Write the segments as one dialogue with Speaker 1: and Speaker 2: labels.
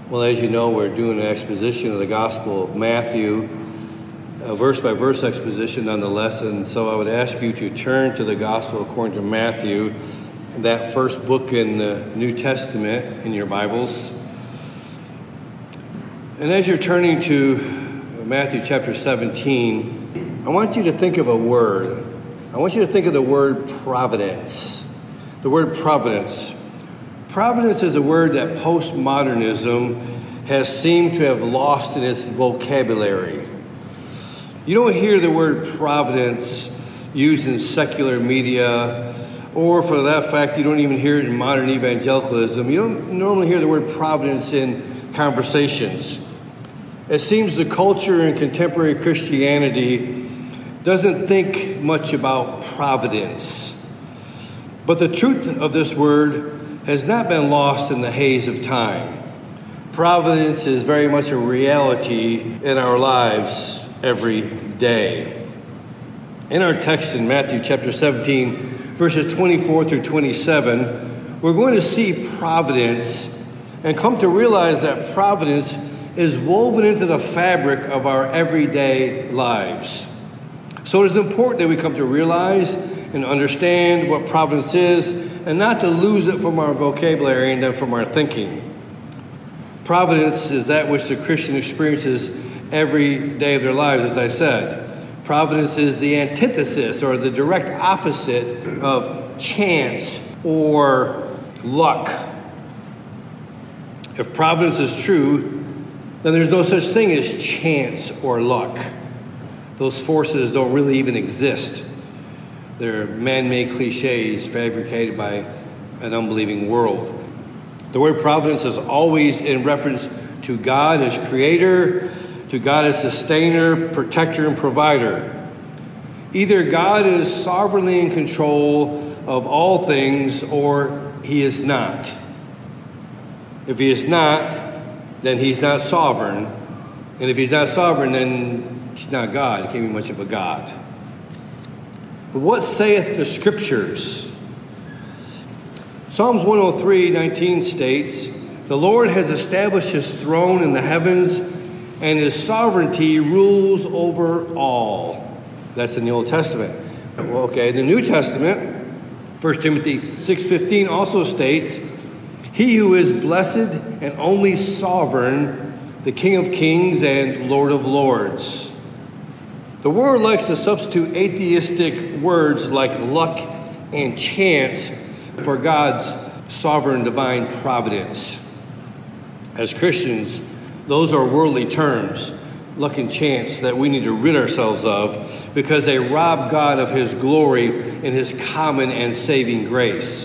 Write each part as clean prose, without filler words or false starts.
Speaker 1: Well, as you know, we're doing an exposition of the Gospel of Matthew, a verse-by-verse exposition nonetheless, and so I would ask you to turn to the Gospel according to Matthew, that first book in the New Testament in your Bibles. And as you're turning to Matthew chapter 17, I want you to think of a word. I want you to think of the word providence. The word providence. Providence is a word that postmodernism has seemed to have lost in its vocabulary. You don't hear the word providence used in secular media, or for that fact, you don't even hear it in modern evangelicalism. You don't normally hear the word providence in conversations. It seems the culture in contemporary Christianity doesn't think much about providence. But the truth of this word has not been lost in the haze of time. Providence is very much a reality in our lives every day. In our text in Matthew chapter 17, verses 24 through 27, we're going to see providence and come to realize that providence is woven into the fabric of our everyday lives. So it is important that we come to realize and understand what providence is, and not to lose it from our vocabulary and then from our thinking. Providence is that which the Christian experiences every day of their lives, as I said. Providence is the antithesis or the direct opposite of chance or luck. If providence is true, then there's no such thing as chance or luck. Those forces don't really even exist. They're man-made cliches fabricated by an unbelieving world. The word providence is always in reference to God as creator, to God as sustainer, protector, and provider. Either God is sovereignly in control of all things, or he is not. If he is not, then he's not sovereign. And if he's not sovereign, then he's not God. He can't be much of a God. But what saith the Scriptures? Psalms 103:19 states, "The Lord has established his throne in the heavens, and his sovereignty rules over all." That's in the Old Testament. Well, okay, the New Testament, 1 Timothy 6:15 also states, "He who is blessed and only sovereign, the King of kings and Lord of lords." The world likes to substitute atheistic words like luck and chance for God's sovereign divine providence. As Christians, those are worldly terms, luck and chance, that we need to rid ourselves of because they rob God of his glory and his common and saving grace.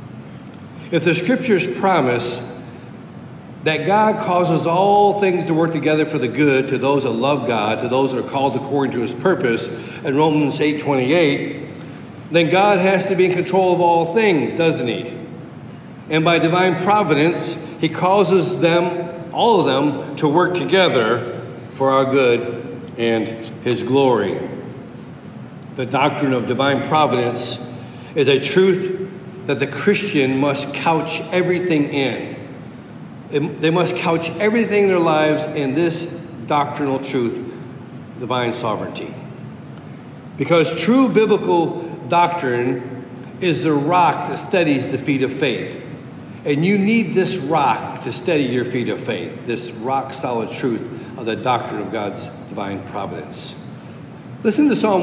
Speaker 1: If the Scriptures promise that God causes all things to work together for the good to those that love God, to those that are called according to his purpose, in Romans 8:28, then God has to be in control of all things, doesn't he? And by divine providence, he causes them, all of them, to work together for our good and his glory. The doctrine of divine providence is a truth that the Christian must couch everything in. They must couch everything in their lives in this doctrinal truth, divine sovereignty. Because true biblical doctrine is the rock that steadies the feet of faith. And you need this rock to steady your feet of faith, this rock-solid truth of the doctrine of God's divine providence. Listen to Psalm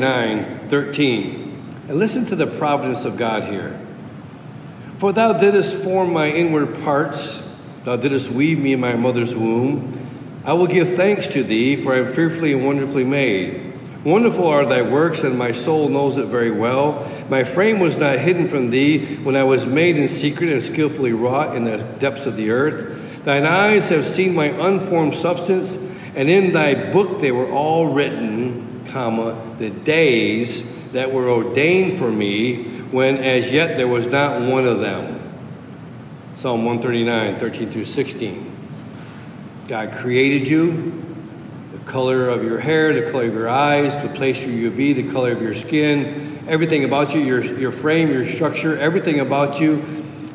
Speaker 1: 139:13, and listen to the providence of God here. "For thou didst form my inward parts, thou didst weave me in my mother's womb. I will give thanks to thee, for I am fearfully and wonderfully made. Wonderful are thy works, and my soul knows it very well. My frame was not hidden from thee when I was made in secret and skillfully wrought in the depths of the earth. Thine eyes have seen my unformed substance, and in thy book they were all written, the days that were ordained for me, when as yet there was not one of them." Psalm 139:13 through 16. God created you, the color of your hair, the color of your eyes, the place where you be, the color of your skin, everything about you, your frame, your structure, everything about you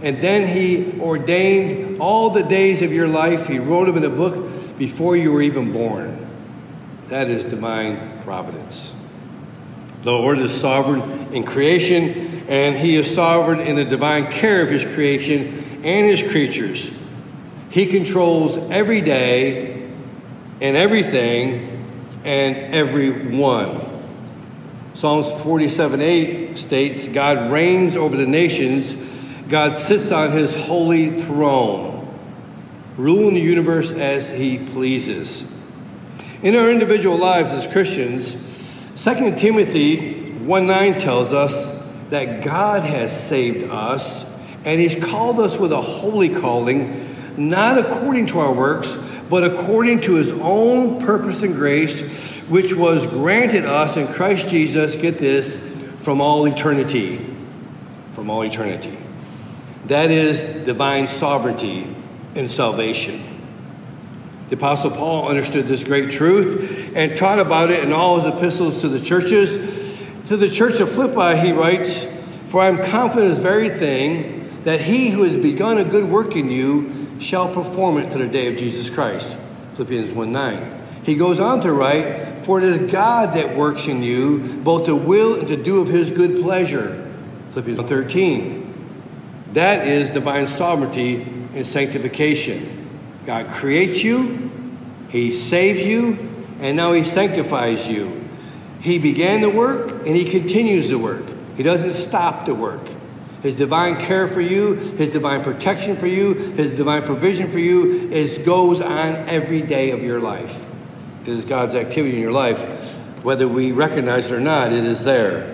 Speaker 1: And then he ordained all the days of your life. He wrote them in a book before you were even born. That is divine providence. The Lord is sovereign in creation, and he is sovereign in the divine care of his creation and his creatures. He controls every day and everything and everyone. Psalms 47:8 states, God reigns over the nations. God sits on his holy throne, ruling the universe as he pleases. In our individual lives as Christians, 2 Timothy 1:9 tells us that God has saved us, and he's called us with a holy calling, not according to our works, but according to his own purpose and grace, which was granted us in Christ Jesus, get this, from all eternity. From all eternity. That is divine sovereignty in salvation. The Apostle Paul understood this great truth and taught about it in all his epistles to the churches. To the church of Philippi, he writes, For I am confident of this very thing, that he who has begun a good work in you shall perform it to the day of Jesus Christ. Philippians 1:9. He goes on to write, For it is God that works in you, both to will and to do of his good pleasure. Philippians 1:13. That is divine sovereignty and sanctification. God creates you, he saves you, and now he sanctifies you. He began the work, and he continues the work. He doesn't stop the work. His divine care for you, his divine protection for you, his divine provision for you goes on every day of your life. It is God's activity in your life. Whether we recognize it or not, it is there.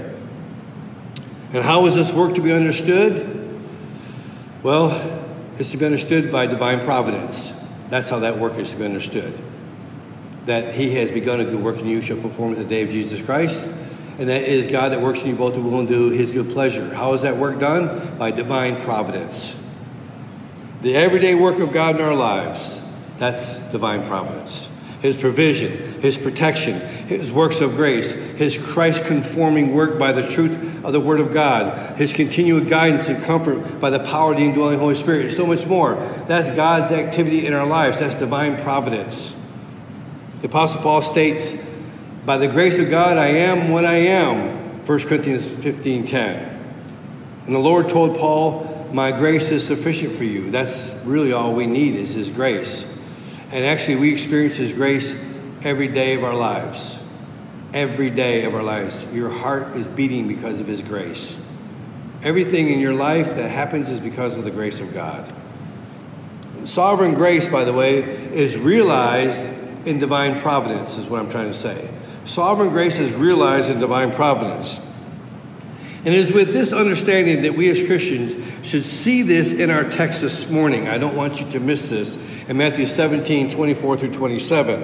Speaker 1: And how is this work to be understood? Well, it's to be understood by divine providence. That's how that work is to be understood. That he has begun a good work in you, shall perform it the day of Jesus Christ. And that is God that works in you both to will and do his good pleasure. How is that work done? By divine providence. The everyday work of God in our lives, that's divine providence. His provision, his protection, his works of grace, his Christ-conforming work by the truth of the Word of God, his continued guidance and comfort by the power of the indwelling Holy Spirit, and so much more. That's God's activity in our lives. That's divine providence. The Apostle Paul states, By the grace of God, I am what I am. 1 Corinthians 15:10. And the Lord told Paul, My grace is sufficient for you. That's really all we need is his grace. And actually, we experience his grace every day of our lives. Every day of our lives. Your heart is beating because of his grace. Everything in your life that happens is because of the grace of God. Sovereign grace, by the way, is realized in divine providence, is what I'm trying to say. Sovereign grace is realized in divine providence. And it is with this understanding that we as Christians should see this in our text this morning. I don't want you to miss this. In Matthew 17:24-27.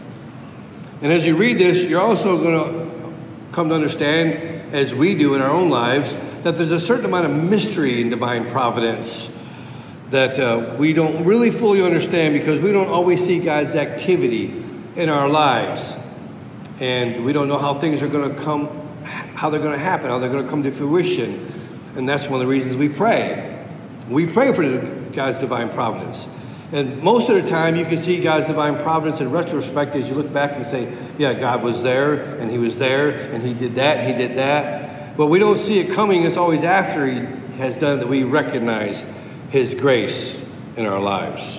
Speaker 1: And as you read this, you're also going to come to understand, as we do in our own lives, that there's a certain amount of mystery in divine providence that we don't really fully understand because we don't always see God's activity in our lives. And we don't know how things are going to come, how they're going to happen, how they're going to come to fruition. And that's one of the reasons we pray. We pray for God's divine providence. And most of the time, you can see God's divine providence in retrospect as you look back and say, yeah, God was there, and he was there, and he did that, and he did that. But we don't see it coming. It's always after he has done that we recognize his grace in our lives.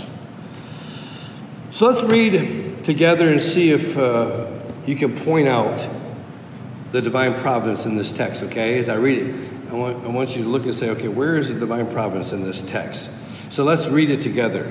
Speaker 1: So let's read together and see if you can point out the divine providence in this text, okay? As I read it, I want you to look and say, okay, where is the divine providence in this text? So let's read it together.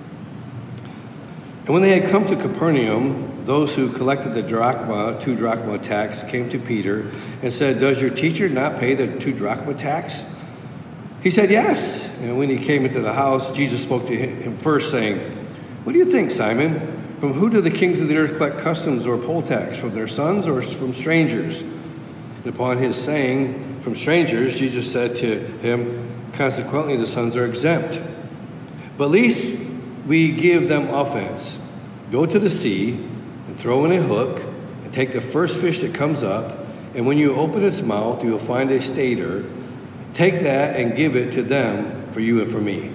Speaker 1: And when they had come to Capernaum, those who collected the 2 drachma tax came to Peter and said, Does your teacher not pay the 2 drachma tax? He said, Yes. And when he came into the house, Jesus spoke to him first, saying, What do you think, Simon? From who do the kings of the earth collect customs or poll tax? From their sons or from strangers? And upon his saying, From strangers, Jesus said to him, Consequently, the sons are exempt. But least we give them offense. Go to the sea and throw in a hook and take the first fish that comes up. And when you open its mouth, you will find a stater. Take that and give it to them for you and for me.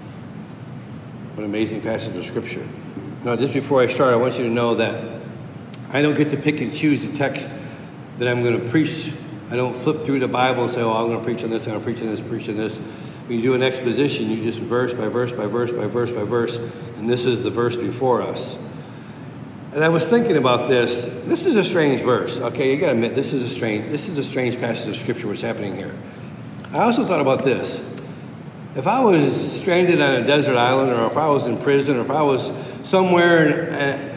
Speaker 1: What an amazing passage of Scripture. Now, just before I start, I want you to know that I don't get to pick and choose the text that I'm going to preach. I don't flip through the Bible and say, oh, I'm going to preach on this, I'm going to preach on this, preach on this. When you do an exposition, you just verse by verse by verse by verse by verse, and this is the verse before us. And I was thinking about this. This is a strange verse. Okay, you got to admit, this is a strange passage of Scripture what's happening here. I also thought about this. If I was stranded on a desert island, or if I was in prison, or if I was somewhere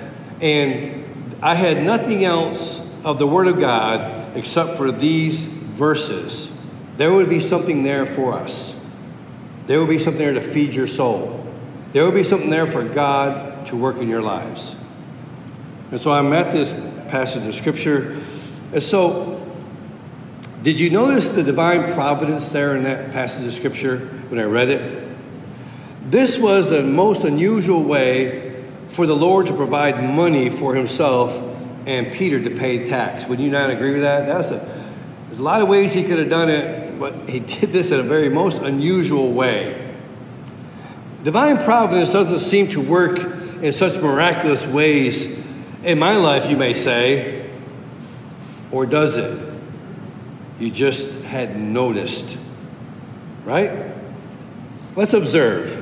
Speaker 1: and I had nothing else of the Word of God except for these verses, there would be something there for us. There would be something there to feed your soul. There would be something there for God to work in your lives. And so I'm at this passage of Scripture. And so, did you notice the divine providence there in that passage of Scripture when I read it? This was the most unusual way for the Lord to provide money for himself and Peter to pay tax. Would you not agree with that? There's a lot of ways he could have done it, but he did this in a very most unusual way. Divine providence doesn't seem to work in such miraculous ways in my life, you may say, or does it? You just hadn't noticed, right? Let's observe.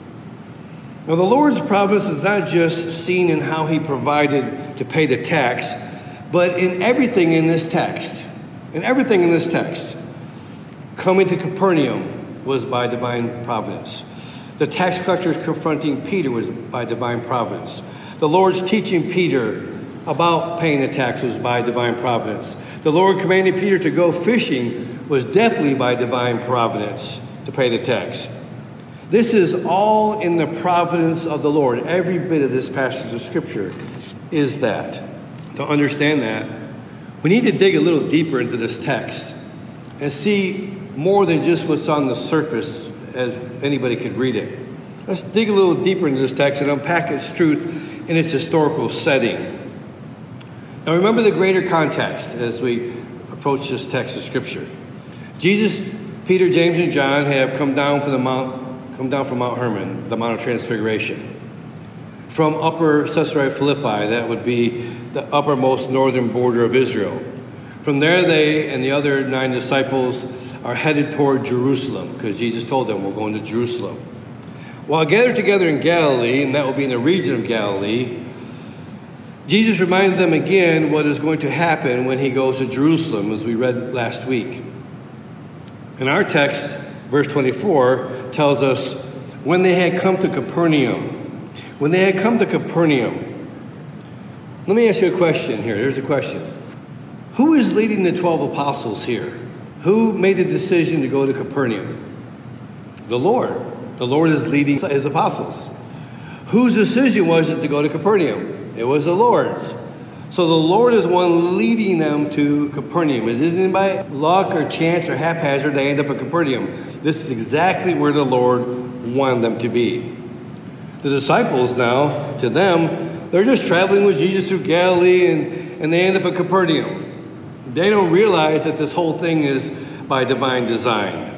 Speaker 1: Now, the Lord's providence is not just seen in how he provided to pay the tax, but in everything in this text. In everything in this text. Coming to Capernaum was by divine providence. The tax collectors confronting Peter was by divine providence. The Lord's teaching Peter about paying the tax was by divine providence. The Lord commanding Peter to go fishing was definitely by divine providence to pay the tax. This is all in the providence of the Lord. Every bit of this passage of Scripture is that. To understand that, we need to dig a little deeper into this text and see more than just what's on the surface as anybody could read it. Let's dig a little deeper into this text and unpack its truth in its historical setting. Now remember the greater context as we approach this text of Scripture. Jesus, Peter, James, and John have come down from Mount Hermon, the Mount of Transfiguration. From upper Caesarea Philippi, that would be the uppermost northern border of Israel. From there, they and the other 9 disciples are headed toward Jerusalem, because Jesus told them, we're going to Jerusalem. While gathered together in Galilee, and that will be in the region of Galilee, Jesus reminded them again what is going to happen when he goes to Jerusalem, as we read last week. In our text, verse 24 tells us, when they had come to Capernaum. When they had come to Capernaum. Let me ask you a question here. Here's a question. Who is leading the 12 apostles here? Who made the decision to go to Capernaum? The Lord. The Lord is leading his apostles. Whose decision was it to go to Capernaum? It was the Lord's. So the Lord is one leading them to Capernaum. It isn't by luck or chance or haphazard they end up at Capernaum. This is exactly where the Lord wanted them to be. The disciples now, to them, they're just traveling with Jesus through Galilee and they end up at Capernaum. They don't realize that this whole thing is by divine design.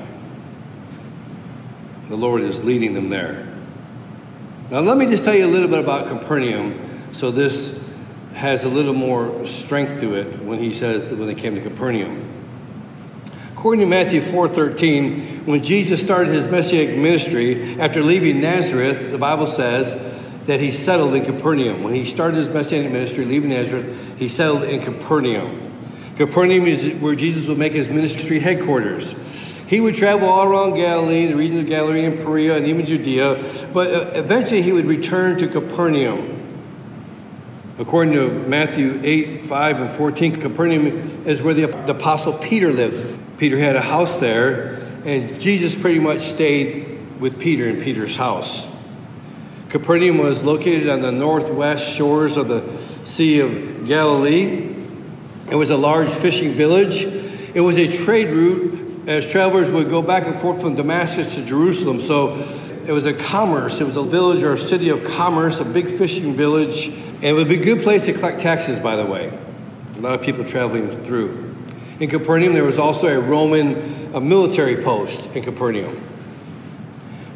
Speaker 1: The Lord is leading them there. Now let me just tell you a little bit about Capernaum, so this has a little more strength to it when he says that when they came to Capernaum. According to Matthew 4:13, when Jesus started his messianic ministry, after leaving Nazareth, the Bible says that he settled in Capernaum. When he started his messianic ministry, leaving Nazareth, he settled in Capernaum. Capernaum is where Jesus would make his ministry headquarters. He would travel all around Galilee, the region of Galilee and Perea, and even Judea, but eventually he would return to Capernaum. According to Matthew 8:5 and 14, Capernaum is where the Apostle Peter lived. Peter had a house there, and Jesus pretty much stayed with Peter in Peter's house. Capernaum was located on the northwest shores of the Sea of Galilee. It was a large fishing village. It was a trade route as travelers would go back and forth from Damascus to Jerusalem. So it was a commerce. It was a village or a city of commerce, a big fishing village. And it would be a good place to collect taxes, by the way. A lot of people traveling through. In Capernaum, there was also a Roman military post in Capernaum.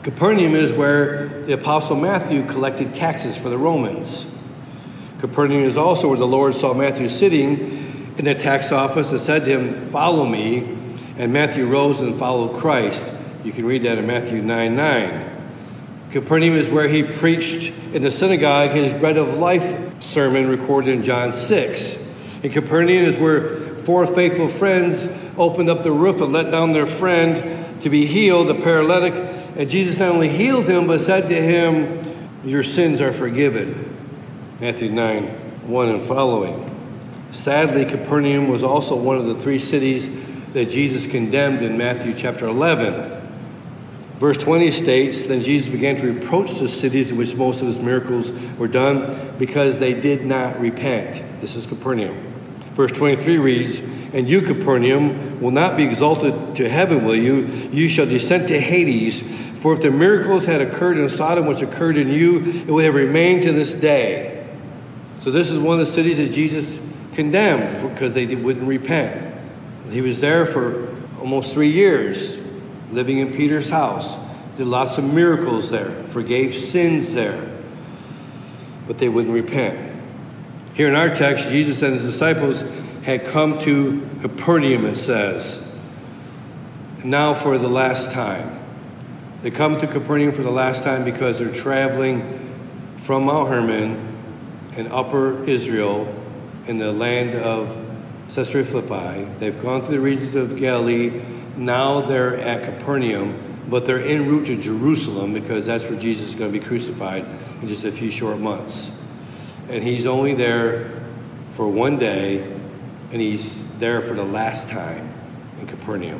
Speaker 1: Capernaum is where the Apostle Matthew collected taxes for the Romans. Capernaum is also where the Lord saw Matthew sitting in the tax office and said to him, "Follow me." And Matthew rose and followed Christ. You can read that in Matthew 9:9. Capernaum is where he preached in the synagogue his bread of life sermon recorded in John 6. And Capernaum is where 4 faithful friends opened up the roof and let down their friend to be healed, the paralytic. And Jesus not only healed him, but said to him, "Your sins are forgiven." Matthew 9:1 and following. Sadly, Capernaum was also one of the 3 cities that Jesus condemned in Matthew chapter 11. Verse 20 states, "Then Jesus began to reproach the cities in which most of his miracles were done because they did not repent." This is Capernaum. Verse 23 reads, "And you, Capernaum, will not be exalted to heaven, will you? You shall descend to Hades. For if the miracles had occurred in Sodom which occurred in you, it would have remained to this day." So this is one of the cities that Jesus condemned because they wouldn't repent. He was there for almost 3 years, living in Peter's house. Did lots of miracles there, forgave sins there, but they wouldn't repent. Here in our text, Jesus and his disciples had come to Capernaum, it says, now for the last time. They come to Capernaum for the last time because they're traveling from Mount Hermon in Upper Israel in the land of Caesarea Philippi. They've gone through the regions of Galilee. Now they're at Capernaum, but they're en route to Jerusalem because that's where Jesus is going to be crucified in just a few short months. And he's only there for one day, and he's there for the last time in Capernaum.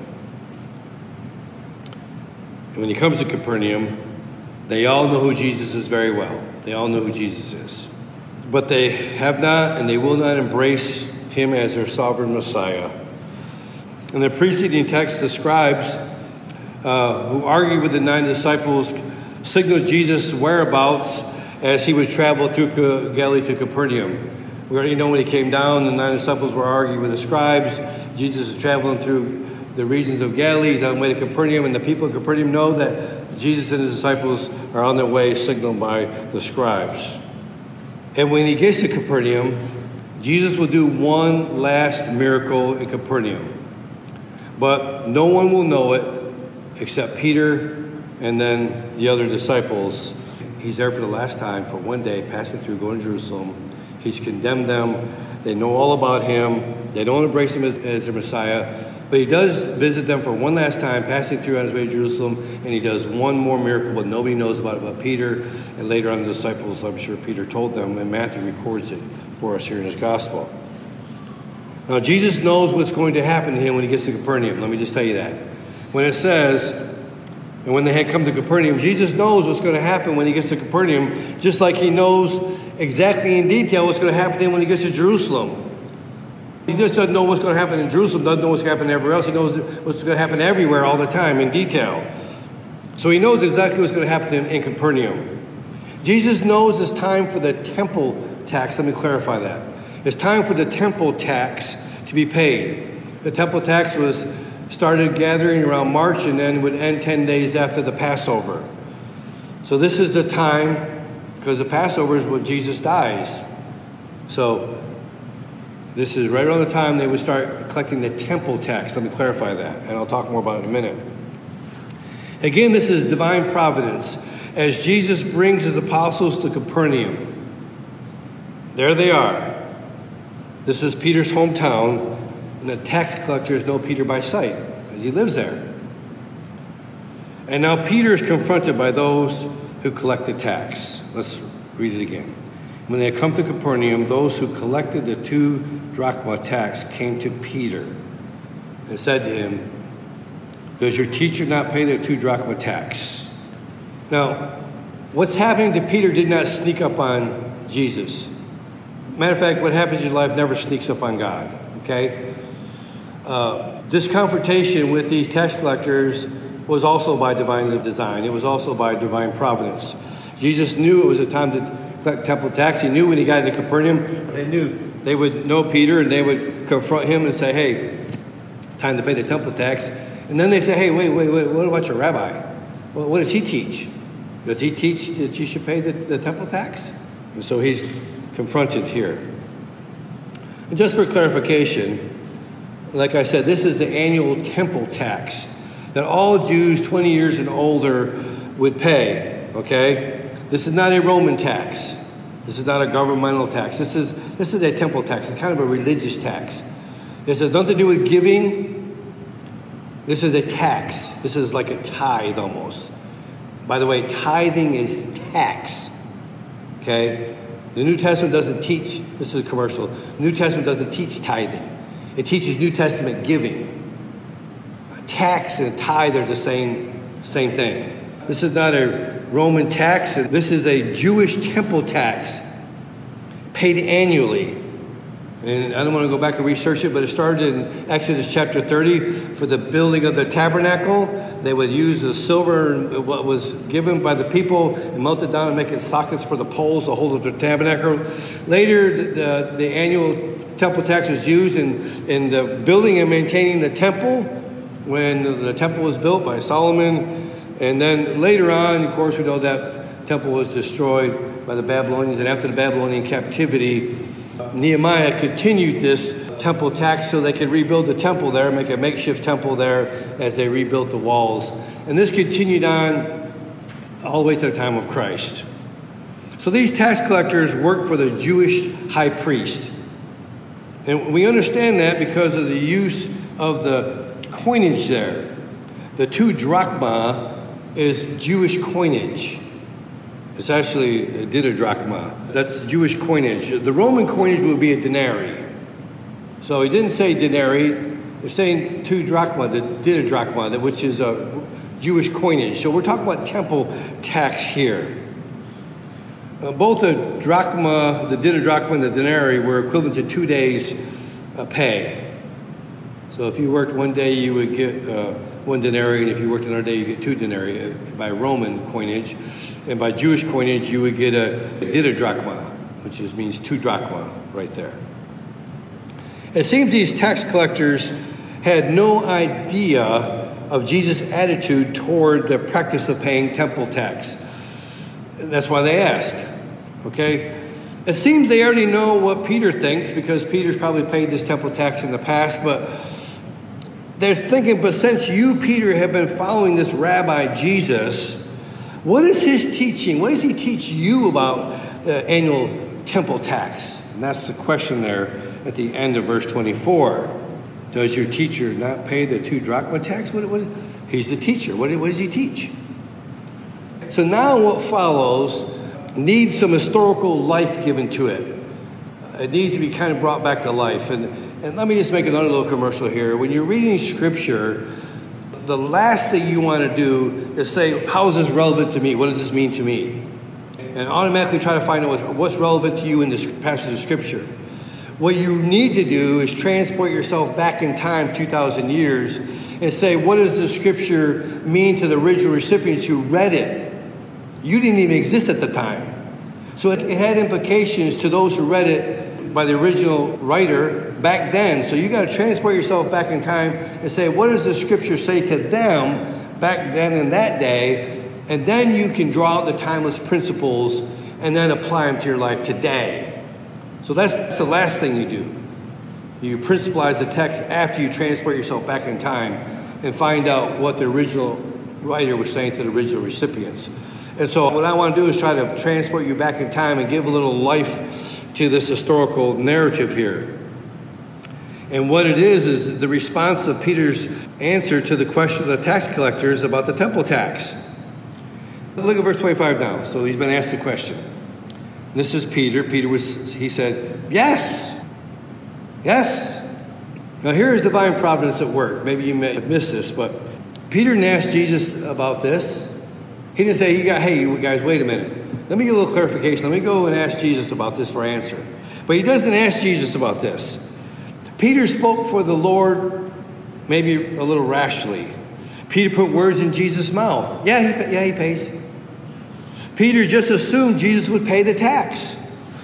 Speaker 1: And when he comes to Capernaum, they all know who Jesus is very well. They all know who Jesus is. But they have not and they will not embrace him as their sovereign Messiah. In the preceding text, the scribes who argued with the 9 disciples signaled Jesus' whereabouts as he would travel through Galilee to Capernaum. We already know when he came down, the 9 disciples were arguing with the scribes. Jesus is traveling through the regions of Galilee. He's on the way to Capernaum, and the people of Capernaum know that Jesus and his disciples are on their way, signaled by the scribes. And when he gets to Capernaum, Jesus will do one last miracle in Capernaum. But no one will know it except Peter and then the other disciples. He's there for the last time for one day, passing through, going to Jerusalem. He's condemned them. They know all about him. They don't embrace him as their Messiah. But he does visit them for one last time, passing through on his way to Jerusalem, and he does one more miracle, but nobody knows about it but Peter, and later on the disciples. I'm sure Peter told them, and Matthew records it for us here in his gospel. Now, Jesus knows what's going to happen to him when he gets to Capernaum. Let me just tell you that. When it says, and when they had come to Capernaum, Jesus knows what's going to happen when he gets to Capernaum, just like he knows exactly in detail what's going to happen to him when he gets to Jerusalem. He just doesn't know what's going to happen in Jerusalem, doesn't know what's going to happen everywhere else. He knows what's going to happen everywhere all the time in detail. So he knows exactly what's going to happen to him in Capernaum. Jesus knows it's time for the temple tax. Let me clarify that. It's time for the temple tax to be paid. The temple tax was started gathering around March and then would end 10 days after the Passover. So this is the time, because the Passover is when Jesus dies. So this is right around the time they would start collecting the temple tax. Let me clarify that, and I'll talk more about it in a minute. Again, this is divine providence. As Jesus brings his apostles to Capernaum, there they are. This is Peter's hometown, and the tax collectors know Peter by sight, because he lives there. And now Peter is confronted by those who collect the tax. Let's read it again. When they had come to Capernaum, those who collected the 2 drachma tax came to Peter and said to him, "Does your teacher not pay the 2 drachma tax?" Now, what's happening to Peter did not sneak up on Jesus. Matter of fact, what happens in your life never sneaks up on God, okay? This confrontation with these tax collectors was also by divine design. It was also by divine providence. Jesus knew it was a time to collect temple tax. He knew when he got into Capernaum, they knew they would know Peter and they would confront him and say, "Hey, time to pay the temple tax." And then they say, "Hey, wait, what about your rabbi? Well, what does he teach? Does he teach that you should pay the temple tax? And so he's confronted here. And just for clarification, like I said, this is the annual temple tax that all Jews 20 years and older would pay, okay? This is not a Roman tax. This is not a governmental tax. This is a temple tax. It's kind of a religious tax. This has nothing to do with giving. This is a tax. This is like a tithe almost. By the way, tithing is tax, okay? The New Testament doesn't teach, this is a commercial, the New Testament doesn't teach tithing. It teaches New Testament giving. A tax and a tithe are the same thing. This is not a Roman tax. This is a Jewish temple tax paid annually. And I don't want to go back and research it, but it started in Exodus chapter 30 for the building of the tabernacle. They would use the silver, what was given by the people, and melt it down and make it sockets for the poles to hold up the tabernacle. Later, the annual temple tax was used in the building and maintaining the temple when the temple was built by Solomon. And then later on, of course, we know that temple was destroyed by the Babylonians. And after the Babylonian captivity, Nehemiah continued this temple tax so they could rebuild the temple there, make a makeshift temple there as they rebuilt the walls. And this continued on all the way to the time of Christ. So these tax collectors worked for the Jewish high priest. And we understand that because of the use of the coinage there. The 2 drachma is Jewish coinage. It's actually a didrachma. That's Jewish coinage. The Roman coinage would be a denarii. So he didn't say denarii. He's saying 2 drachma, the didrachma, which is a Jewish coinage. So we're talking about temple tax here. Both the drachma, the didrachma, and the denarii were equivalent to 2 days' pay. So if you worked one day, you would get 1 denarii, and if you worked another day, you get 2 denarii by Roman coinage. And by Jewish coinage, you would get a didrachma, which means 2 drachma right there. It seems these tax collectors had no idea of Jesus' attitude toward the practice of paying temple tax. And that's why they asked, okay? It seems they already know what Peter thinks because Peter's probably paid this temple tax in the past, but they're thinking, but since you, Peter, have been following this rabbi Jesus, what is his teaching? What does he teach you about the annual temple tax? And that's the question there at the end of verse 24. Does your teacher not pay the 2 drachma tax? He's the teacher. What does he teach? So now what follows needs some historical life given to it. It needs to be kind of brought back to life. And let me just make another little commercial here. When you're reading Scripture, the last thing you want to do is say, how is this relevant to me? What does this mean to me? And automatically try to find out what's relevant to you in this passage of Scripture. What you need to do is transport yourself back in time 2,000 years and say, what does the Scripture mean to the original recipients who read it? You didn't even exist at the time. So it had implications to those who read it by the original writer back then. So you got to transport yourself back in time and say, what does the Scripture say to them back then in that day? And then you can draw out the timeless principles and then apply them to your life today. So that's the last thing you do. You principalize the text after you transport yourself back in time and find out what the original writer was saying to the original recipients. And so what I want to do is try to transport you back in time and give a little life to this historical narrative here. And what it is the response of Peter's answer to the question of the tax collectors about the temple tax. Look at verse 25 now. So he's been asked the question. This is Peter. He said, yes. Yes. Now here is divine providence at work. Maybe you may have missed this, but Peter didn't ask Jesus about this. He didn't say, hey, you guys, wait a minute. Let me get a little clarification. Let me go and ask Jesus about this for answer. But he doesn't ask Jesus about this. Peter spoke for the Lord maybe a little rashly. Peter put words in Jesus' mouth. Yeah, he pays. Peter just assumed Jesus would pay the tax.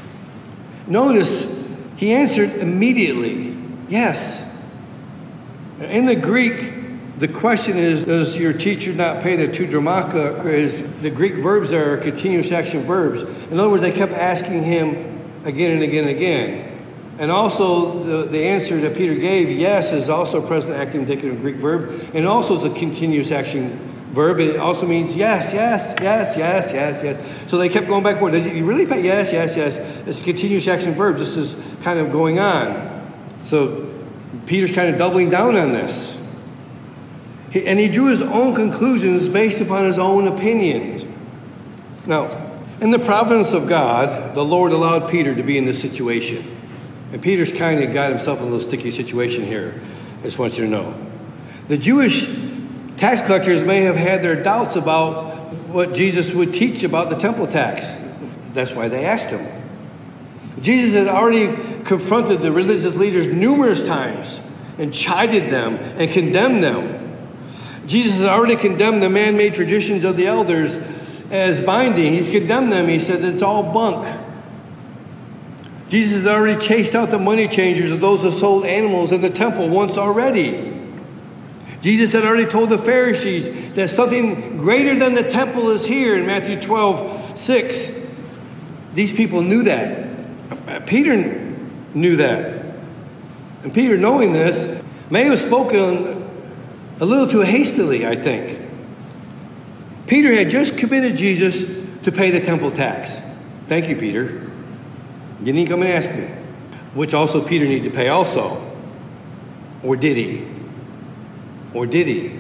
Speaker 1: Notice, he answered immediately, yes. In the Greek, The question is, does your teacher not pay the 2 drachma? Because the Greek verbs are continuous action verbs. In other words, they kept asking him again and again and again. And also, the answer that Peter gave, yes, is also present active indicative Greek verb. And also it's a continuous action verb. And it also means yes, yes, yes, yes, yes, yes. So they kept going back and forth. Does he really pay? Yes, yes, yes. It's a continuous action verb. This is kind of going on. So Peter's kind of doubling down on this. And he drew his own conclusions based upon his own opinions. Now, in the providence of God, the Lord allowed Peter to be in this situation. And Peter's kind of got himself in a little sticky situation here. I just want you to know. The Jewish tax collectors may have had their doubts about what Jesus would teach about the temple tax. That's why they asked him. Jesus had already confronted the religious leaders numerous times and chided them and condemned them. Jesus had already condemned the man-made traditions of the elders as binding. He's condemned them. He said it's all bunk. Jesus had already chased out the money changers of those who sold animals in the temple once already. Jesus had already told the Pharisees that something greater than the temple is here in Matthew 12:6. These people knew that. Peter knew that. And Peter, knowing this, may have spoken a little too hastily, I think. Peter had just committed Jesus to pay the temple tax. Thank you, Peter. You didn't come and ask me. Which also Peter needed to pay also. Or did he? Or did he?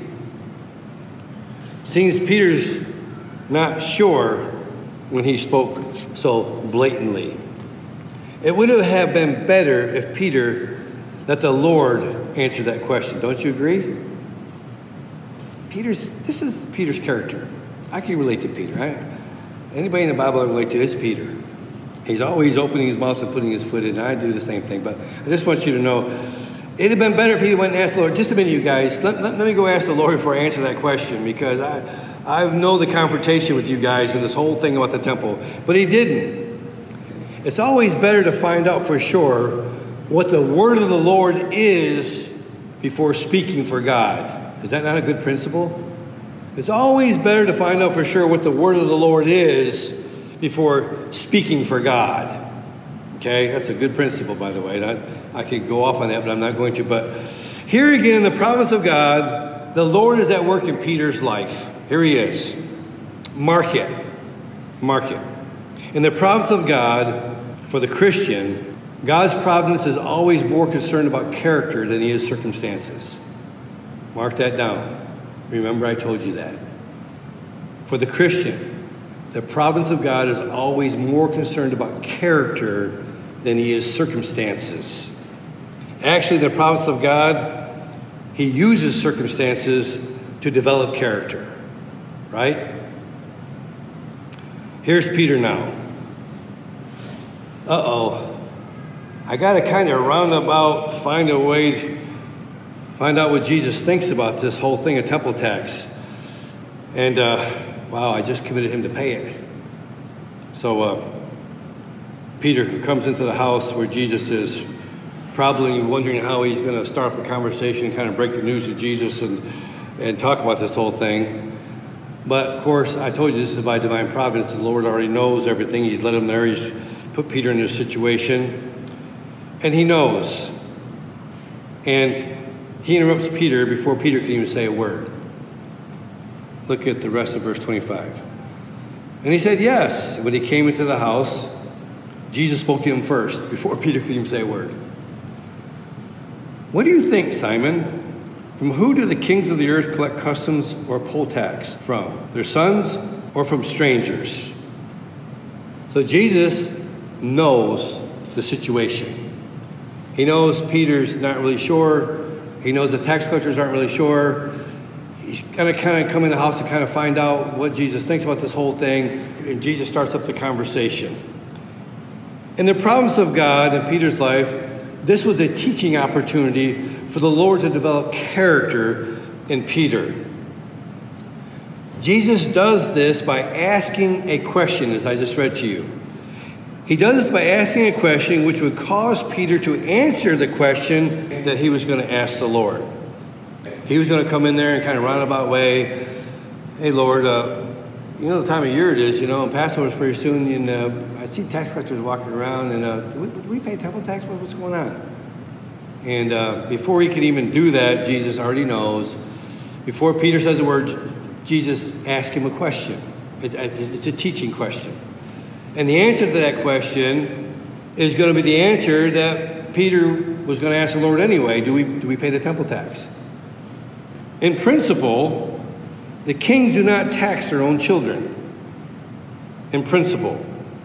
Speaker 1: Seems Peter's not sure when he spoke so blatantly. It would have been better if Peter let the Lord answer that question. Don't you agree? This is Peter's character. I can relate to Peter, right? Anybody in the Bible I relate to is Peter. He's always opening his mouth and putting his foot in, and I do the same thing. But I just want you to know, it'd have been better if he went and asked the Lord. Just a minute, you guys. Let me go ask the Lord before I answer that question, because I know the confrontation with you guys and this whole thing about the temple. But he didn't. It's always better to find out for sure what the word of the Lord is before speaking for God. Is that not a good principle? It's always better to find out for sure what the word of the Lord is before speaking for God. Okay, that's a good principle, by the way. I could go off on that, but I'm not going to. But here again, in the providence of God, the Lord is at work in Peter's life. Here he is. Mark it. Mark it. In the providence of God, for the Christian, God's providence is always more concerned about character than he is circumstances. Mark that down. Remember, I told you that. For the Christian, the providence of God is always more concerned about character than he is circumstances. Actually, the providence of God, he uses circumstances to develop character. Right? Here's Peter now. I got to kind of roundabout find a way, find out what Jesus thinks about this whole thing of temple tax. And, wow, I just committed him to pay it. So Peter comes into the house where Jesus is, probably wondering how he's going to start up a conversation and kind of break the news to Jesus and talk about this whole thing. But, of course, I told you this is by divine providence. The Lord already knows everything. He's led him there. He's put Peter in this situation. And he knows. And he interrupts Peter before Peter can even say a word. Look at the rest of verse 25. And he said, yes. When he came into the house, Jesus spoke to him first before Peter could even say a word. What do you think, Simon? From who do the kings of the earth collect customs or poll tax? From their sons or from strangers? So Jesus knows the situation. He knows Peter's not really sure. He knows the tax collectors aren't really sure. He's going to kind of come in the house to kind of find out what Jesus thinks about this whole thing. And Jesus starts up the conversation. In the providence of God in Peter's life, this was a teaching opportunity for the Lord to develop character in Peter. Jesus does this by asking a question, as I just read to you. He does this by asking a question which would cause Peter to answer the question that he was going to ask the Lord. He was going to come in there and kind of roundabout way, hey, Lord, you know the time of year it is, and Passover's pretty soon, and I see tax collectors walking around, and do we pay temple tax? What's going on? And before he can even do that, Jesus already knows. Before Peter says the word, Jesus asks him a question. It's a teaching question. And the answer to that question is going to be the answer that Peter was going to ask the Lord anyway. Do we pay the temple tax? In principle, the kings do not tax their own children. In principle.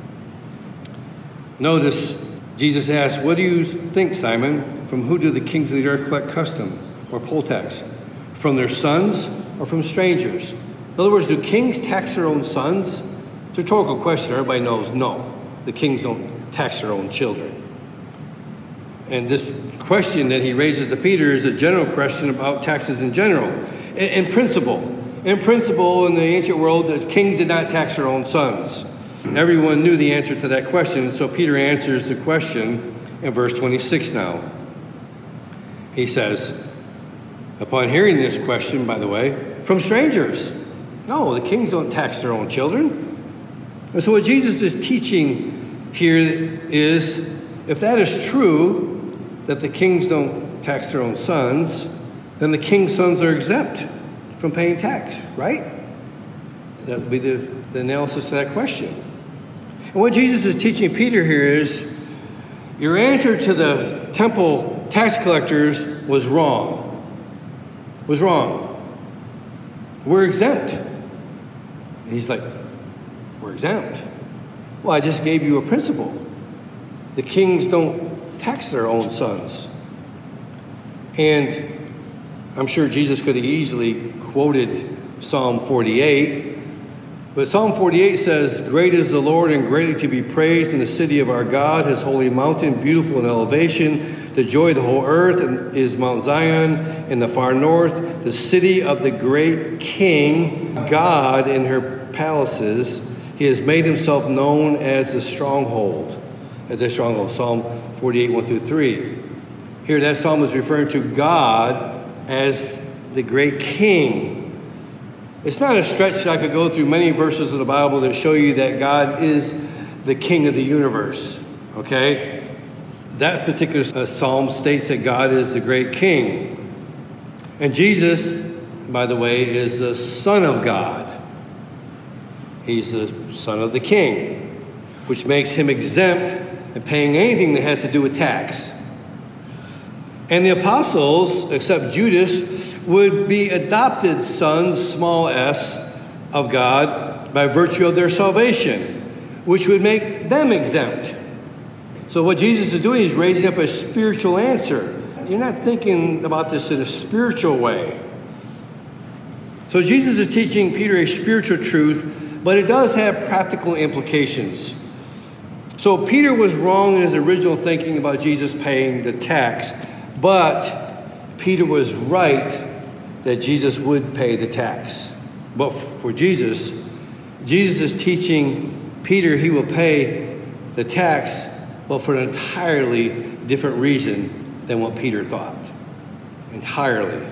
Speaker 1: Notice, Jesus asked, what do you think, Simon? From who do the kings of the earth collect custom or poll tax? From their sons or from strangers? In other words, do kings tax their own sons? It's a rhetorical question. Everybody knows no. The kings don't tax their own children. And this question that he raises to Peter is a general question about taxes in general. In principle, in the ancient world, the kings did not tax their own sons. Everyone knew the answer to that question, so Peter answers the question in verse 26 now. He says, upon hearing this question, by the way, from strangers. No, the kings don't tax their own children. And so what Jesus is teaching here is, if that is true, that the kings don't tax their own sons, then the king's sons are exempt from paying tax, right? That would be the analysis to that question. And what Jesus is teaching Peter here is, your answer to the temple tax collectors was wrong. Was wrong. We're exempt. And he's like, we're exempt. Well, I just gave you a principle. The kings don't tax their own sons. And I'm sure Jesus could have easily quoted Psalm 48. But Psalm 48 says, great is the Lord and greatly to be praised in the city of our God, his holy mountain, beautiful in elevation. The joy of the whole earth is Mount Zion in the far north, the city of the great King, God in her palaces. He has made himself known as a stronghold. Psalm 48, 1 through 3. Here that psalm is referring to God as the great King. It's not a stretch that I could go through many verses of the Bible that show you that God is the King of the universe. Okay? That particular psalm states that God is the great King. And Jesus, by the way, is the Son of God. He's the Son of the King, which makes him exempt and paying anything that has to do with tax. And the apostles, except Judas, would be adopted sons, small s, of God by virtue of their salvation, which would make them exempt. So what Jesus is doing is raising up a spiritual answer. You're not thinking about this in a spiritual way. So Jesus is teaching Peter a spiritual truth, but it does have practical implications. So Peter was wrong in his original thinking about Jesus paying the tax, but Peter was right that Jesus would pay the tax. But for Jesus is teaching Peter he will pay the tax, but for an entirely different reason than what Peter thought. Entirely.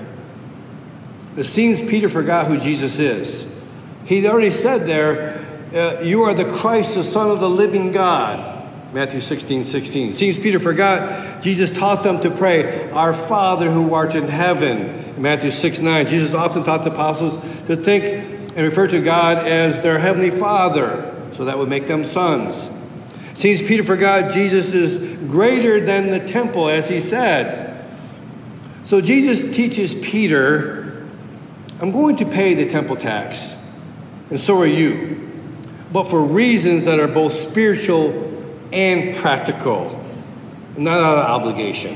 Speaker 1: It seems Peter forgot who Jesus is. He'd already said there, you are the Christ, the Son of the living God. Matthew 16:16. It seems Peter forgot Jesus taught them to pray, our Father who art in heaven. Matthew 6:9. Jesus often taught the apostles to think and refer to God as their heavenly Father. So that would make them sons. It seems Peter forgot Jesus is greater than the temple, as he said. So Jesus teaches Peter, I'm going to pay the temple tax, and so are you, but for reasons that are both spiritual and practical, not out of obligation.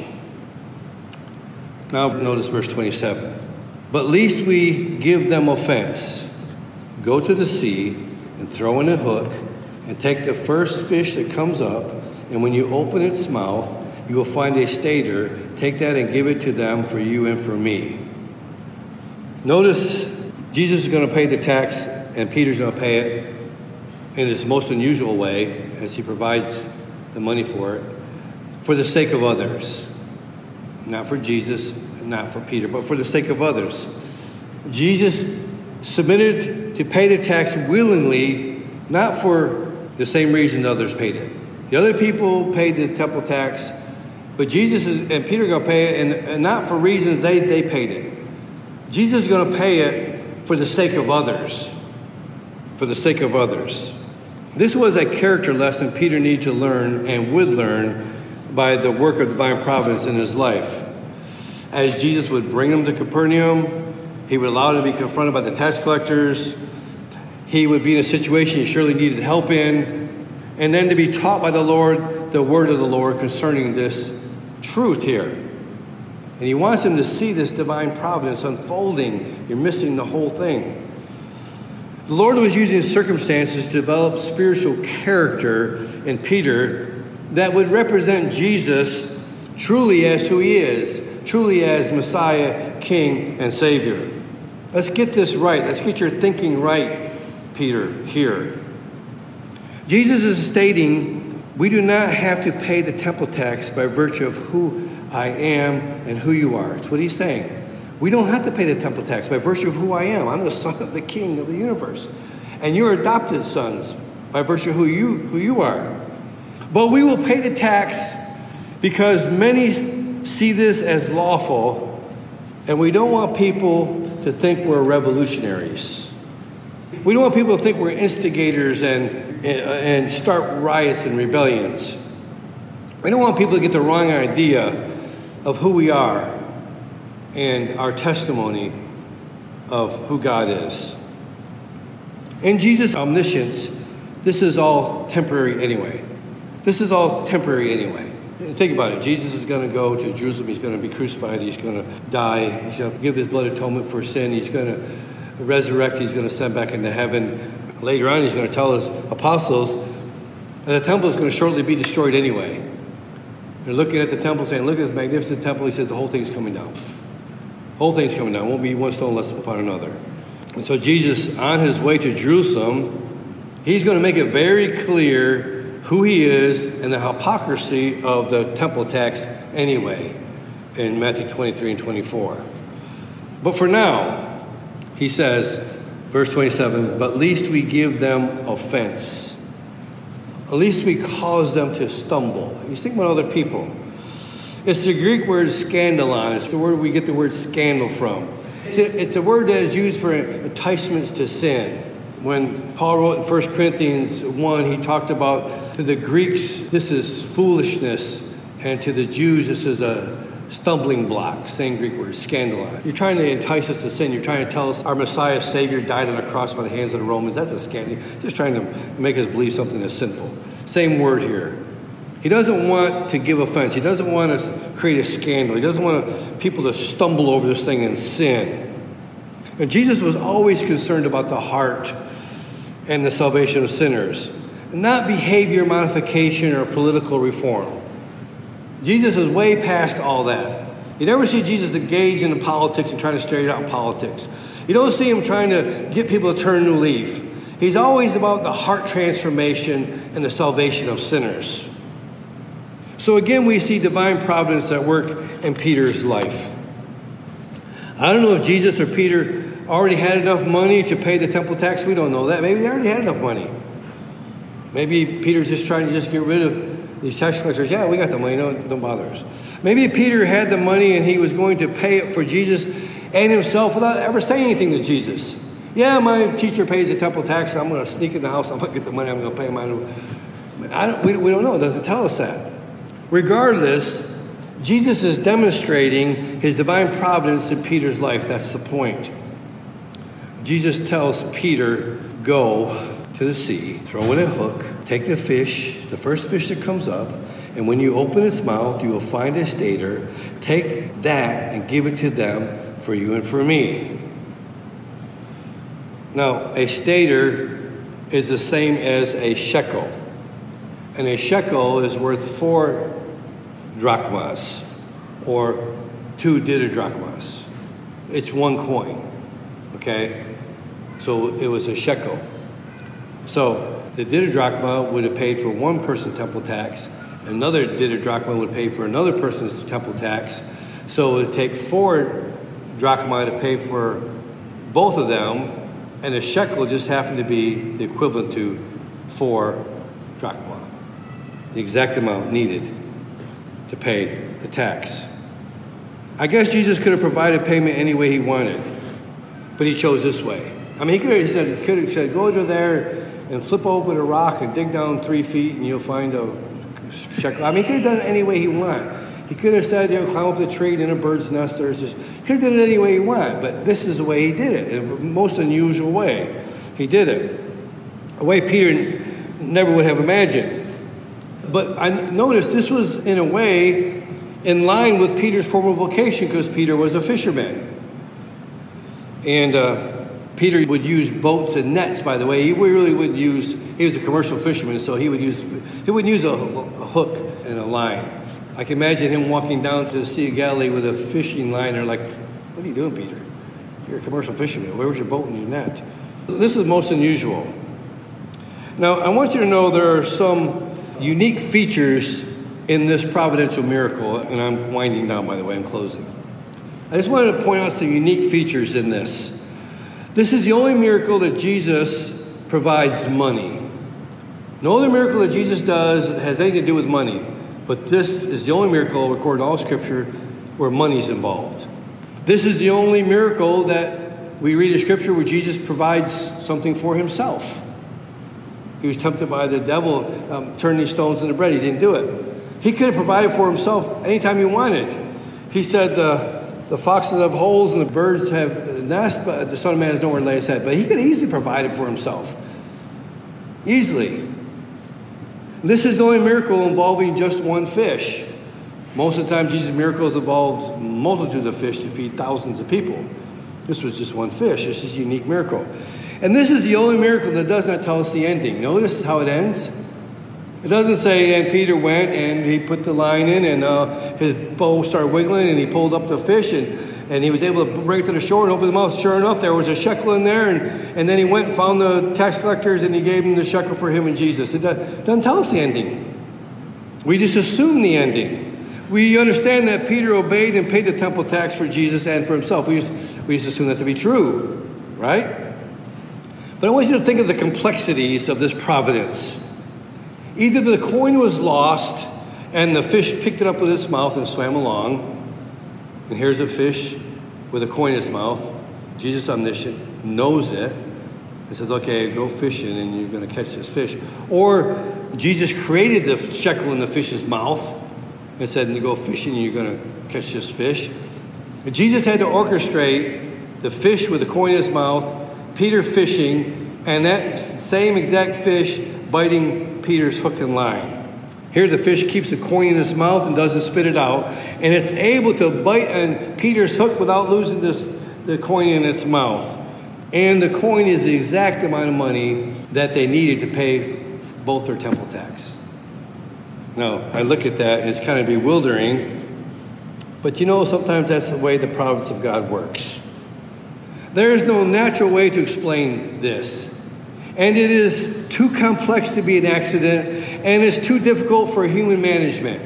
Speaker 1: Now notice verse 27. But lest we give them offense, go to the sea and throw in a hook and take the first fish that comes up, and when you open its mouth, you will find a stater. Take that and give it to them for you and for me. Notice Jesus is going to pay the tax, and Peter's going to pay it in his most unusual way, as he provides the money for it, for the sake of others. Not for Jesus, not for Peter, but for the sake of others. Jesus submitted to pay the tax willingly, not for the same reason others paid it. The other people paid the temple tax, but Jesus and Peter are going to pay it, and not for reasons they paid it. Jesus is going to pay it for the sake of others. For the sake of others. This was a character lesson Peter needed to learn and would learn by the work of divine providence in his life. As Jesus would bring him to Capernaum, he would allow him to be confronted by the tax collectors. He would be in a situation he surely needed help in. And then to be taught by the Lord, the word of the Lord concerning this truth here. And he wants him to see this divine providence unfolding. You're missing the whole thing. The Lord was using circumstances to develop spiritual character in Peter that would represent Jesus truly as who he is, truly as Messiah, King, and Savior. Let's get this right. Let's get your thinking right, Peter, here. Jesus is stating, we do not have to pay the temple tax by virtue of who I am and who you are. That's what he's saying. We don't have to pay the temple tax by virtue of who I am. I'm the son of the King of the universe. And you're adopted sons by virtue of who you are. But we will pay the tax because many see this as lawful, and we don't want people to think we're revolutionaries. We don't want people to think we're instigators and start riots and rebellions. We don't want people to get the wrong idea of who we are and our testimony of who God is. In Jesus' omniscience, this is all temporary anyway. This is all temporary anyway. Think about it. Jesus is going to go to Jerusalem. He's going to be crucified. He's going to die. He's going to give his blood atonement for sin. He's going to resurrect. He's going to send back into heaven. Later on, he's going to tell his apostles that the temple is going to shortly be destroyed anyway. They're looking at the temple saying, look at this magnificent temple. He says the whole thing's coming down. The whole thing's coming down. It won't be one stone less upon another. And so Jesus, on his way to Jerusalem, he's going to make it very clear who he is and the hypocrisy of the temple tax anyway in Matthew 23 and 24. But for now, he says, verse 27, but least we give them offense. At least we cause them to stumble. You think about other people. It's the Greek word scandalon. It's the word we get the word scandal from. It's a word that is used for enticements to sin. When Paul wrote in 1 Corinthians 1, he talked about to the Greeks, this is foolishness, and to the Jews, this is a stumbling block. Same Greek word, scandalon. You're trying to entice us to sin. You're trying to tell us our Messiah, Savior, died on a cross by the hands of the Romans. That's a scandal. Just trying to make us believe something that's sinful. Same word here. He doesn't want to give offense. He doesn't want to create a scandal. He doesn't want people to stumble over this thing and sin. And Jesus was always concerned about the heart and the salvation of sinners, not behavior modification or political reform. Jesus is way past all that. You never see Jesus engaged in politics and trying to straighten out politics. You don't see him trying to get people to turn a new leaf. He's always about the heart transformation and the salvation of sinners. So again, we see divine providence at work in Peter's life. I don't know if Jesus or Peter already had enough money to pay the temple tax. We don't know that. Maybe they already had enough money. Maybe Peter's just trying to just get rid of these tax collectors. Yeah, we got the money. No, don't bother us. Maybe Peter had the money and he was going to pay it for Jesus and himself without ever saying anything to Jesus. Yeah, my teacher pays the temple tax. I'm going to sneak in the house. I'm going to get the money. I'm going to pay mine. We don't know. It doesn't tell us that. Regardless, Jesus is demonstrating his divine providence in Peter's life. That's the point. Jesus tells Peter, go to the sea, throw in a hook, take the fish, the first fish that comes up, and when you open its mouth, you will find a stater. Take that and give it to them for you and for me. Now, a stater is the same as a shekel. And a shekel is worth 4 drachmas, or 2 didrachmas. It's 1 coin, okay? So it was a shekel. So the didrachma would have paid for one person's temple tax. Another didrachma would pay for another person's temple tax. So it would take 4 drachma to pay for both of them, and a shekel just happened to be the equivalent to 4 drachma, the exact amount needed to pay the tax. I guess Jesus could have provided payment any way he wanted, but he chose this way. I mean, he could have said, go over there and flip open a rock and dig down 3 feet and you'll find a shekel. I mean, he could have done it any way he wanted. He could have said, climb up the tree and in a bird's nest. He could have done it any way he wanted, but this is the way he did it, in the most unusual way. He did it, a way Peter never would have imagined. But I noticed this was, in a way, in line with Peter's former vocation, because Peter was a fisherman. And Peter would use boats and nets, by the way. He was a commercial fisherman, so he wouldn't use a hook and a line. I can imagine him walking down to the Sea of Galilee with a fishing line. They're like, what are you doing, Peter? You're a commercial fisherman. Where's your boat and your net? This is most unusual. Now, I want you to know there are some unique features in this providential miracle, and I'm winding down, by the way, I'm closing. I just wanted to point out some unique features in this. This is the only miracle that Jesus provides money. No other miracle that Jesus does has anything to do with money, but this is the only miracle recorded in all Scripture where money's involved. This is the only miracle that we read in Scripture where Jesus provides something for himself. He was tempted by the devil, turn these stones into bread. He didn't do it. He could have provided for himself anytime he wanted. He said the foxes have holes and the birds have nests, but the Son of Man has nowhere to lay his head. But he could have easily provided for himself. Easily. This is the only miracle involving just one fish. Most of the time, Jesus' miracles involved multitudes of fish to feed thousands of people. This was just one fish. This is a unique miracle. And this is the only miracle that does not tell us the ending. Notice how it ends. It doesn't say, and Peter went and he put the line in and his bow started wiggling and he pulled up the fish and he was able to bring it to the shore and open the mouth. Sure enough, there was a shekel in there, and then he went and found the tax collectors and he gave them the shekel for him and Jesus. It doesn't tell us the ending. We just assume the ending. We understand that Peter obeyed and paid the temple tax for Jesus and for himself. We just assume that to be true, right? But I want you to think of the complexities of this providence. Either the coin was lost and the fish picked it up with its mouth and swam along. And here's a fish with a coin in its mouth. Jesus, omniscient, knows it and says, okay, go fishing and you're going to catch this fish. Or Jesus created the shekel in the fish's mouth and said, you go fishing and you're going to catch this fish. And Jesus had to orchestrate the fish with the coin in his mouth, Peter fishing, and that same exact fish biting Peter's hook and line. Here the fish keeps the coin in its mouth and doesn't spit it out. And it's able to bite on Peter's hook without losing the coin in its mouth. And the coin is the exact amount of money that they needed to pay both their temple tax. Now, I look at that and it's kind of bewildering. But sometimes that's the way the providence of God works. There is no natural way to explain this. And it is too complex to be an accident, and it's too difficult for human management.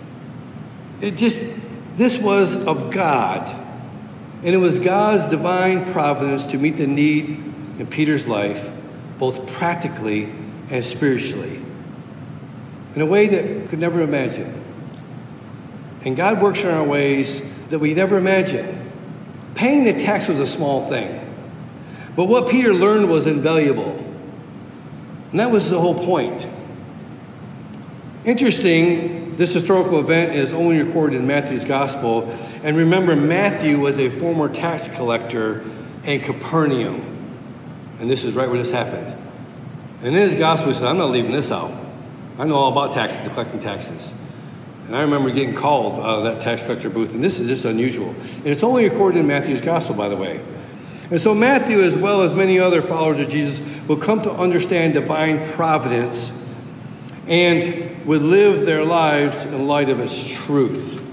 Speaker 1: This was of God. And it was God's divine providence to meet the need in Peter's life, both practically and spiritually, in a way that could never imagine. And God works in our ways that we never imagined. Paying the tax was a small thing. But what Peter learned was invaluable. And that was the whole point. Interesting, this historical event is only recorded in Matthew's gospel. And remember, Matthew was a former tax collector in Capernaum. And this is right where this happened. And in his gospel, he said, I'm not leaving this out. I know all about taxes and collecting taxes. And I remember getting called out of that tax collector booth. And this is just unusual. And it's only recorded in Matthew's gospel, by the way. And so Matthew, as well as many other followers of Jesus, will come to understand divine providence and would live their lives in light of its truth.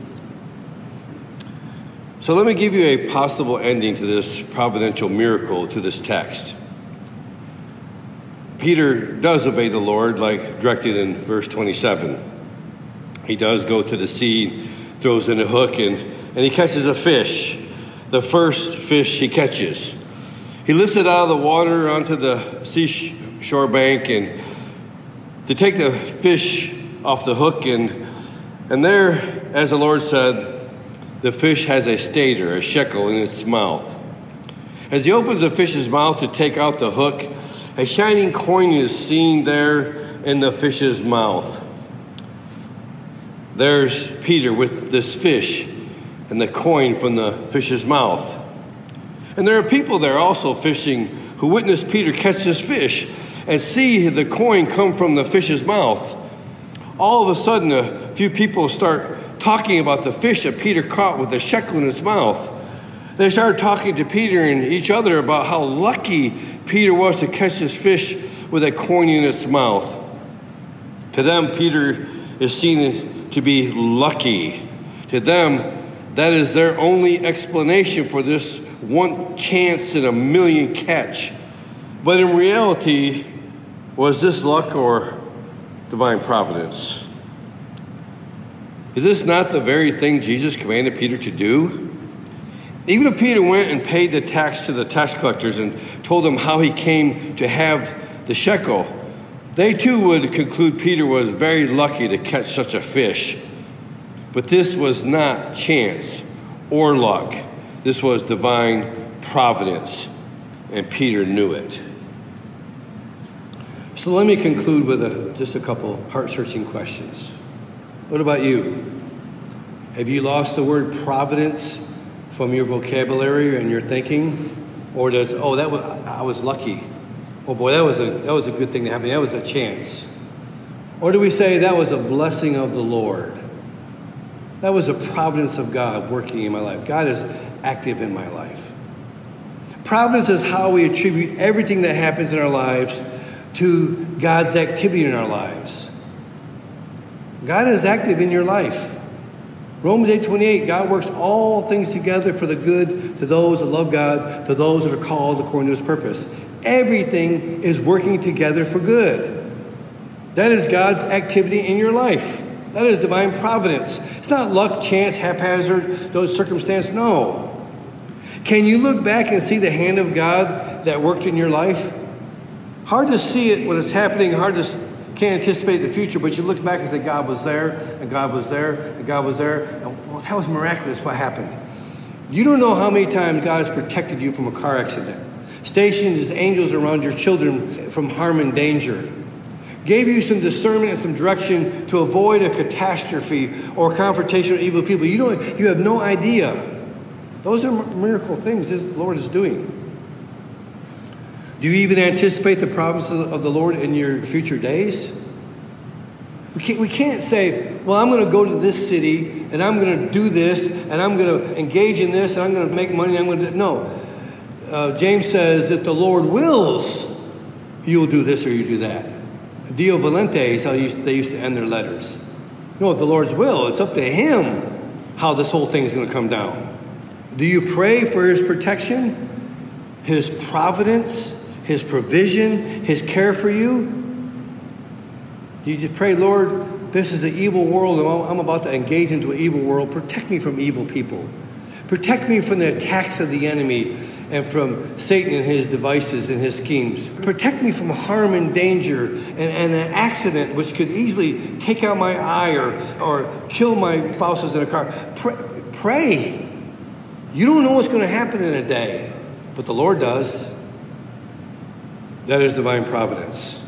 Speaker 1: So let me give you a possible ending to this providential miracle, to this text. Peter does obey the Lord, like directed in verse 27. He does go to the sea, throws in a hook, and and he catches a fish, the first fish he catches. He lifts it out of the water onto the seashore bank and to take the fish off the hook, and there, as the Lord said, the fish has a stater, a shekel in its mouth. As he opens the fish's mouth to take out the hook, a shining coin is seen there in the fish's mouth. There's Peter with this fish and the coin from the fish's mouth. And there are people there also fishing who witness Peter catch this fish and see the coin come from the fish's mouth. All of a sudden, a few people start talking about the fish that Peter caught with the shekel in its mouth. They started talking to Peter and each other about how lucky Peter was to catch this fish with a coin in its mouth. To them, Peter is seen to be lucky. To them, that is their only explanation for this one chance in a million catch. But in reality, was this luck or divine providence? Is this not the very thing Jesus commanded Peter to do? Even if Peter went and paid the tax to the tax collectors and told them how he came to have the shekel, they too would conclude Peter was very lucky to catch such a fish. But this was not chance or luck. This was divine providence, and Peter knew it. So let me conclude with just a couple heart-searching questions. What about you? Have you lost the word providence from your vocabulary and your thinking? Or I was lucky. Oh boy, that was a good thing to happen. That was a chance. Or do we say that was a blessing of the Lord? That was a providence of God working in my life. God is active in my life. Providence is how we attribute everything that happens in our lives to God's activity in our lives. God is active in your life. Romans 8:28, God works all things together for the good to those that love God, to those that are called according to his purpose. Everything is working together for good. That is God's activity in your life. That is divine providence. It's not luck, chance, haphazard, those circumstances. No. Can you look back and see the hand of God that worked in your life? Hard to see it when it's happening. Can't anticipate the future, but you look back and say, God was there, and God was there, and God was there. And, well, that was miraculous what happened. You don't know how many times God has protected you from a car accident. Stationed his angels around your children from harm and danger. Gave you some discernment and some direction to avoid a catastrophe or a confrontation with evil people. You have no idea. Those are miracle things the Lord is doing. Do you even anticipate the promise of the Lord in your future days? We can't say, well, I'm going to go to this city, and I'm going to do this, and I'm going to engage in this, and I'm going to make money, and I'm going to do... No. James says, if the Lord wills, you'll do this or you do that. Dio Valente is how they used to end their letters. No, if the Lord's will, it's up to him how this whole thing is going to come down. Do you pray for his protection, his providence, his provision, his care for you? Do you just pray, Lord, this is an evil world, and I'm about to engage into an evil world. Protect me from evil people. Protect me from the attacks of the enemy and from Satan and his devices and his schemes. Protect me from harm and danger and an accident which could easily take out my eye or kill my spouses in a car. Pray. You don't know what's going to happen in a day, but the Lord does. That is divine providence.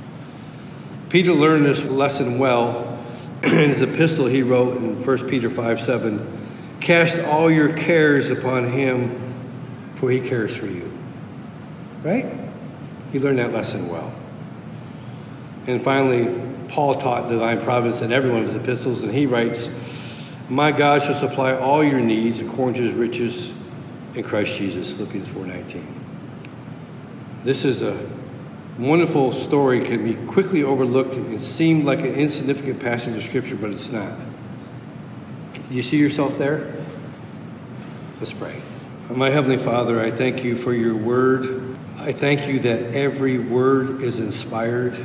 Speaker 1: Peter learned this lesson well in his epistle he wrote in 1 Peter 5:7. Cast all your cares upon him, for he cares for you. Right? He learned that lesson well. And finally, Paul taught divine providence in every one of his epistles, and he writes, my God shall supply all your needs according to his riches in Christ Jesus, Philippians 4:19. This is a wonderful story, can be quickly overlooked. It seemed like an insignificant passage of Scripture, but it's not. Do you see yourself there? Let's pray. My Heavenly Father, I thank you for your word. I thank you that every word is inspired,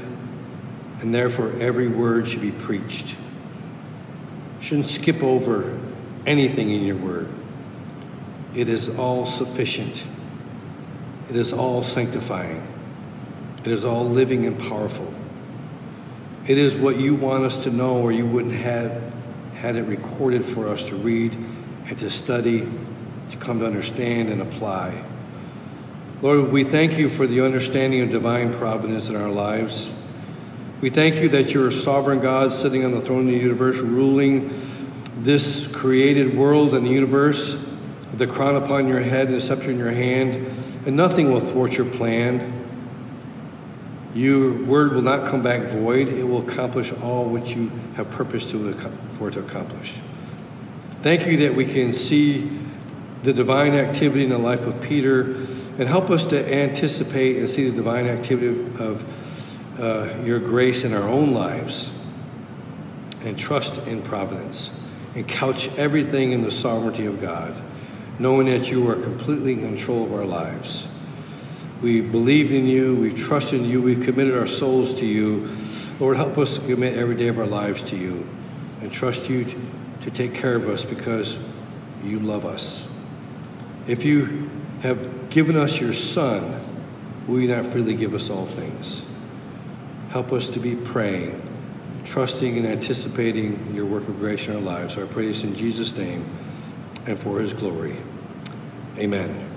Speaker 1: and therefore every word should be preached. Shouldn't skip over anything in your word. It is all sufficient. It is all sanctifying. It is all living and powerful. It is what you want us to know, or you wouldn't have had it recorded for us to read and to study, to come to understand and apply. Lord, we thank you for the understanding of divine providence in our lives. We thank you that you're a sovereign God sitting on the throne of the universe, ruling this created world and the universe, with the crown upon your head and the scepter in your hand, and nothing will thwart your plan. Your word will not come back void. It will accomplish all what you have purposed for it to accomplish. Thank you that we can see the divine activity in the life of Peter, and help us to anticipate and see the divine activity of your grace in our own lives, and trust in providence, and couch everything in the sovereignty of God, knowing that you are completely in control of our lives. We believe in you, we trust in you, we've committed our souls to you. Lord, help us to commit every day of our lives to you and trust you to take care of us because you love us. If you have given us your Son, will you not freely give us all things? Help us to be praying, trusting and anticipating your work of grace in our lives. So I pray this in Jesus' name and for his glory. Amen.